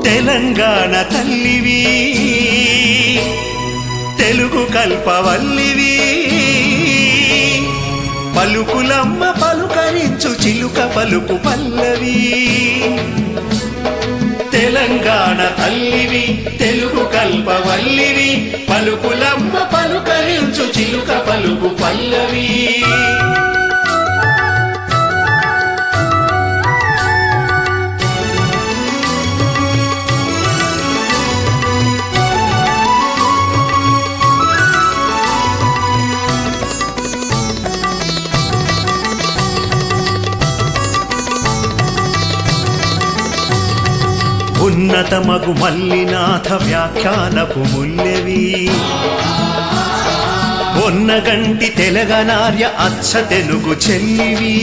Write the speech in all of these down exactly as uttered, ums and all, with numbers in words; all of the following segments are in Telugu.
తెలంగాణ తల్లివి తెలుగు కల్పవల్లివి పలుకులమ్మ పలుకరించు చిలుక పలుకు పల్లవి తెలంగాణ తల్లివి తెలుగు కల్పవల్లివి పలుకులమ్మ పలుకరించు చిలుక పలుకు పల్లవి ఉన్నతమగు మల్లినాథ వ్యాఖ్యానపు ముల్లెవి ఒన్నగంటి తెలగనార్య అచ్చ తెలుగు చెల్లివి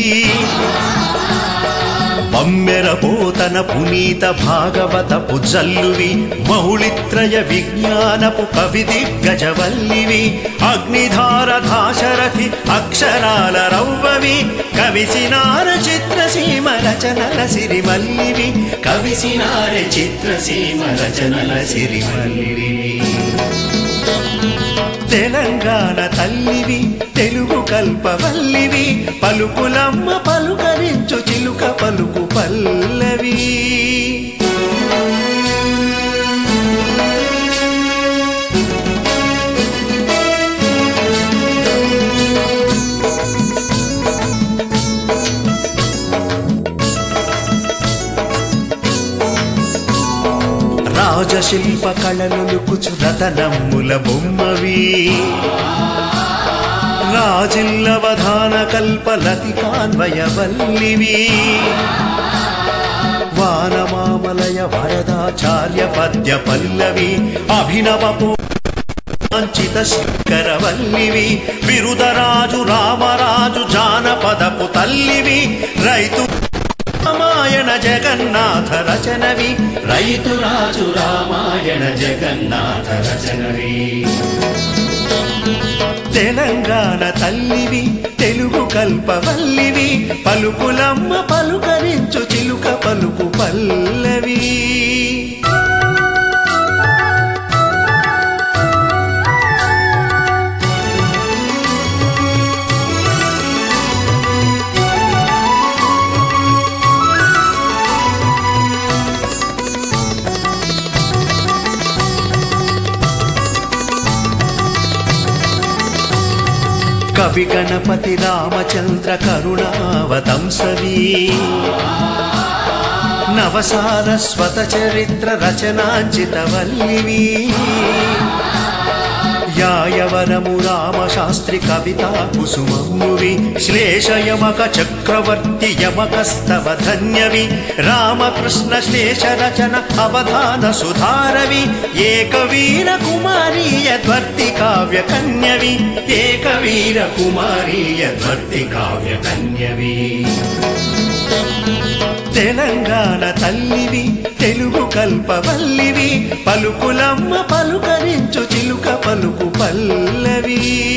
బమ్మెర పోతన పునీత భాగవతపు జల్లువి మౌళిత్రయ విజ్ఞానపు కవి దిగ్గజవల్లివి అగ్నిధార దాశరథి అక్షరాల రవ్వవి కవిసినార చిత్రసీమ రచనల సిరిమల్లివి కవిసినార చిత్రసీమ రచనల సిరిమల్లివి తెలంగాణ తల్లివి తెలుగు కల్పవల్లివి పలుకులమ్మ పలుకరించు చిలుక పలుకు పల్లవి రాజశిల్ప కళలుకుచు రతనమ్ముల బొమ్మవి రాజిల్లవధాన కల్పలతికాన్వయవల్లివి వానమామలయ వరదాచార్య పద్య పల్లవి అభినవపు వాంఛిత శంకరవల్లివి బిరుదరాజు రామరాజు జానపదపు తల్లివి రైతు రామాయణ జగన్నాథ రచనవి రైతు రాజు రామాయణ జగన్నాథ రచనవి తెలంగాణ తల్లివి తెలుగు కల్పవల్లివి పలుకులమ్మ పలుకరించు చిలుక పలుకు పల్లవి కవి గణపతి రామచంద్ర కరుణావతంసవి నవసారస్వత చరిత్ర రచనాంచితవల్లివి యాయవరము రామశాస్త్రి కవితా కుసుమమువి శ్లేషయమక చక్రవర్తి యమకస్తవ ధన్యవి రామకృష్ణ శ్లేష రచన అవధాన సుధారవి ఏకవీర కుమారీయ ధ్వర్తి కావ్య కన్యవి ఏకవీర కుమారీయ ధ్వర్తి కావ్య కన్యవి తెలంగాణ తల్లివి తెలుగు కల్పవల్లివి పలుకులమ్మ పలుకరించు చిలుక పలుకు పల్లవి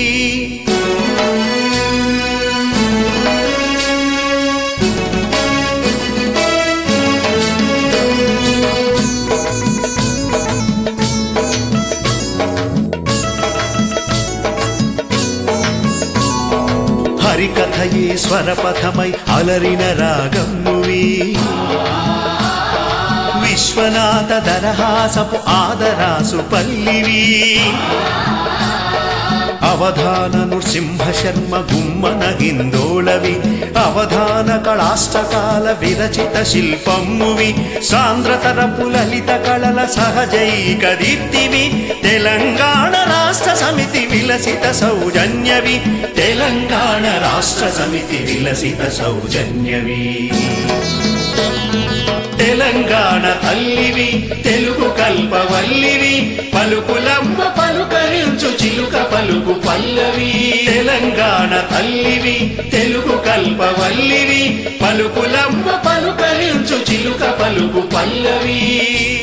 హరికథయే స్వరపథమై అలరిన రాగమ్మువి విశ్వనాథ దరహాసపు ఆదరాసు పల్లివి అవధాన నృసింహ శర్మ గుమ్మన హిందోళవి అవధాన కళాష్టకాల విరచిత శిల్పమ్మువి సాంద్రతరపు లలిత కళల సహజైక దీప్తివి తెలంగాణ రాష్ట్ర సమితి విలసిత సౌజన్యవి తెలంగాణ రాష్ట్ర సమితి విలసిత సౌజన్యవి తెలంగాణ తల్లివి తెలుగు కల్పవల్లివి పలుకులమ్మ పలుకరించు చిలుక పలుకు పల్లవి తెలంగాణ తల్లివి తెలుగు కల్పవల్లివి పలుకులమ్మ పలుకరించు చిలుక పలుకు పల్లవి